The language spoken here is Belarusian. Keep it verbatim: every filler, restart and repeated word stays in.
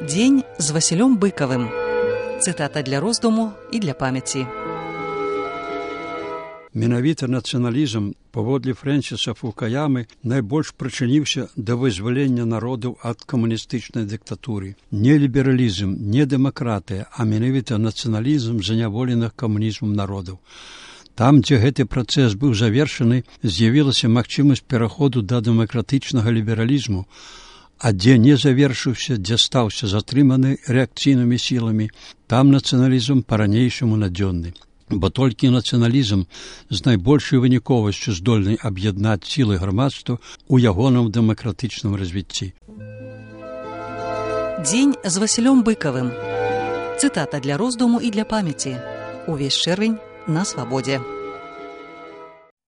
Дзень з Васілём Быкавым. Цытата для роздуму і для памяці. Менавіта нацыяналізм, паводле Фрэнсіса Фукуямы, найбольш прычыніўся да вызвалення народаў ад камуністычнай дыктатуры. Не лібералізм, не дэмакратыя, а менавіта нацыяналізм заняволеных камунізмам народаў. Там, дзе гэты працэс быў завершаны, з'явілася магчымасць пераходу да дэмакратычнага лібералізму, а дзе не завершыўся, дзе стаўся затрыманы рэакцыйнымі сіламі, там нацыяналізм па-ранейшаму надзённы. Бо толькі нацыяналізм з найбольшай выніковасцю здольны аб'яднаць сілы грамадства ў ягоным дэмакратычным развіцці. Дзень з Васілём Быкавым. Цытата для роздуму і для памяці. Увесь чэрвень на свабодзе.